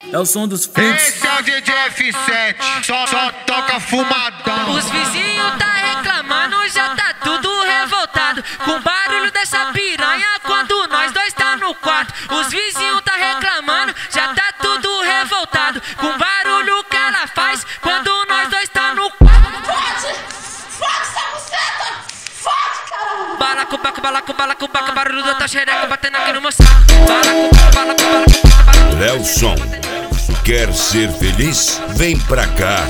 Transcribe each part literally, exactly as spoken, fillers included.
É o som dos flips. Esse é o D J F sete, só, só toca fumadão. Os vizinhos tá reclamando, já tá tudo revoltado com o barulho dessa piranha quando nós dois tá no quarto. Os vizinhos tá reclamando, já tá tudo revoltado com o barulho que ela faz quando nós dois tá no quarto. Fode! Fode essa buceta! Fode, caramba! Bala com baco, bala com bala com baco, barulho da tua xereca batendo aqui no moçado. Bala com baco, bala com bala com baco, barulho da Léo Som. Quer ser feliz? Vem pra cá.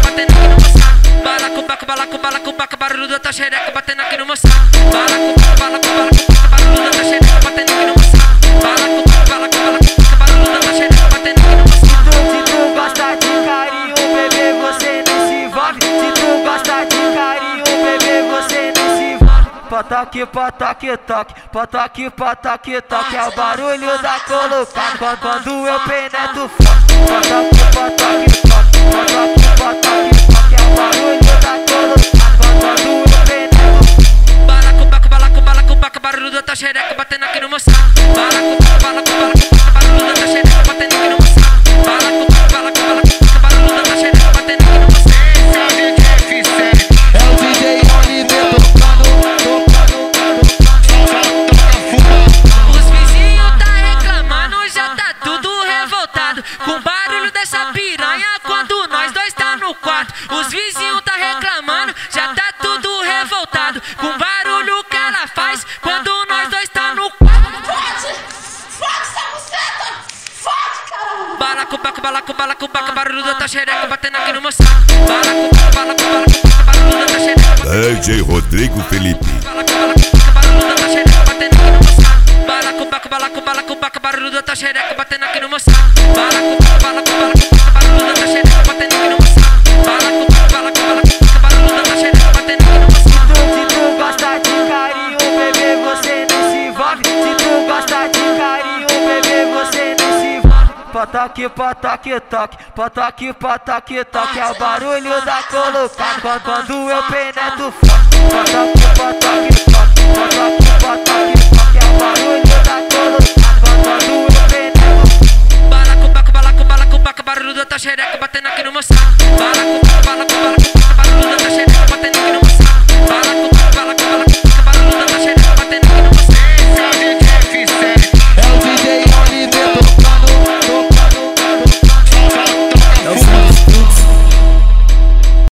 Bala com baco, bala com bala com baco, barulho da tua xereca batendo aqui no moçado. Bala com baco, bala com bala com baco, barulho da tua xereca batendo aqui no moçado. Bala com baco, bala com bala com baco, barulho da tua xereca batendo aqui no moçado. Se tu gosta de carinho, bebê, você não se envolve. Se tu gosta de carinho, bebê, você não se envolve. Pataque, pataque, toque, pataque, pataque, toque. É o barulho da colocada quando, quando eu penetro forte. Pataque, pataque, toque, pataque, pataque, toque. É o barulho da colocada quando, quando eu penetro. Bala com baco, bala com bala com baco, barulho da tua xereca batendo aqui no moçado. Bala com baco, bala com bala com baco, barulho da tua xereca batendo aqui no moçado. Bala com baco, bala com bala com baco, barulho da tua xereca batendo aqui no moçado. Esse é o D J F sete, É o D J Oliver tocando, tocando, só toca fumadão. Os vizinhos tá reclamando, já tá tudo revoltado com o barulho dessa piranha quando nós dois tá no quarto. Os vizinhos tá reclamando, já tá tudo revoltado com o barulho que ela faz quando nós dois tá no quarto. Fode! Fode essa buceta! Fode, caramba! Bala com baco, bala com bala com baco, barulho da tua xereca batendo aqui no moçado. Bala com baco, bala com bala com baco, barulho da tua xereca batendo D J Rodrigo Felipe. Bala com bala com baco, barulho da tua xereca batendo aqui no moçado. Bala com baco, bala com bala com baco, barulho da tua xereca batendo aqui no moçado. Bala com baco, bala com bala com baco, barulho da tua xereca batendo aqui no moçado. Bala com baco, bala com bala com baco, barulho da tua xereca batendo aqui no moçado. Se tu gosta de carinho, bebê, você não se envolve. Se tu gosta de carinho, bebê, você não se envolve. Pataque, pataque, toque, pataque, pataque, toque. É o barulho da colocada quando, quando eu penetro forte. Pataque, pataque, toque, pataque.